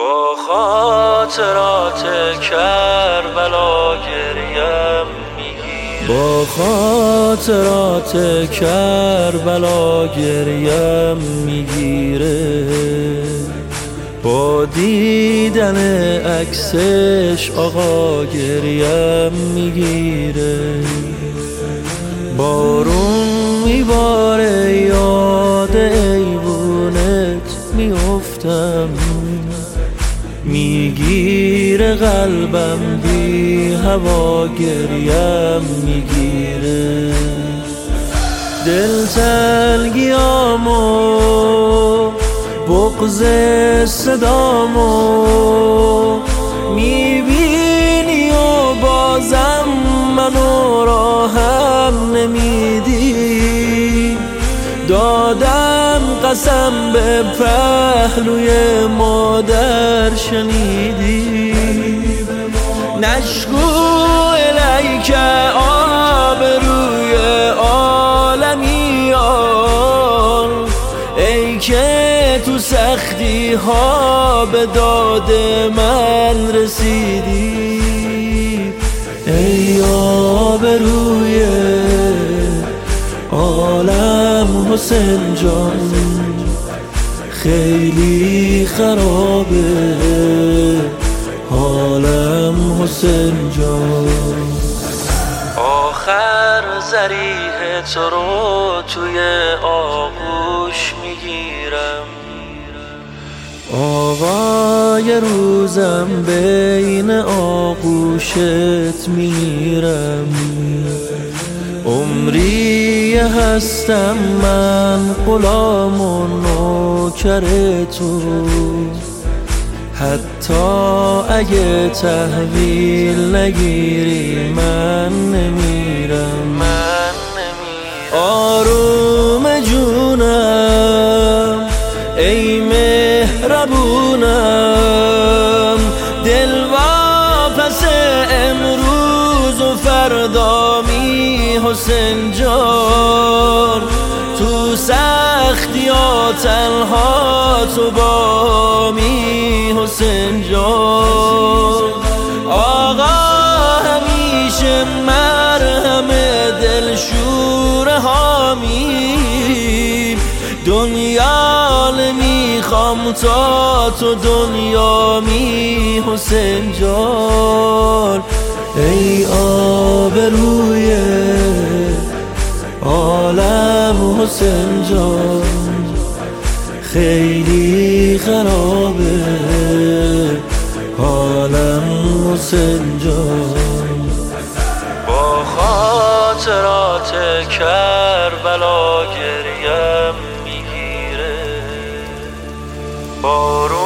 با خاطرات کربلا گریم میگیره، با خاطرات کربلا گریم میگیره، با دیدن عکسش آقا گریم میگیره. بارون میباره یاد ایوونت میافتم، میگیره قلبم بی هوا گریم میگیره. دل تنگیامو بغض صدامو میبینی و بازم منو راهم نمیدی. دادم قسم به پهلوی مادر شنیدی. نشکو الیک آبروی عالمیان، ای که تو سختی ها به داد من رسیدی. ای آبروی عالم حسین جان، خیلی خرابه حالم حسین جان. آخر ضریح تو رو توی آغوش میگیرم، آقا یه روزم بین آغوشت میرم. عمری هستم من غلام و نوکر تو، حتی اگه تحویل نگیری من نمیرم. آروم جونم ای مهربونم، دل واپس امروز و فردا می حسین جان. تو سختی ها تنها تو با می حسین جان. آقا همیشه مرهم دلشور حامی، دنیا نمیخوام تا تو دنیا می حسین جان. ای آبروی عالم حسین جان، خیلی خرابه حالم حسین جان. با خاطرات کربلا گریم میگیره، بارون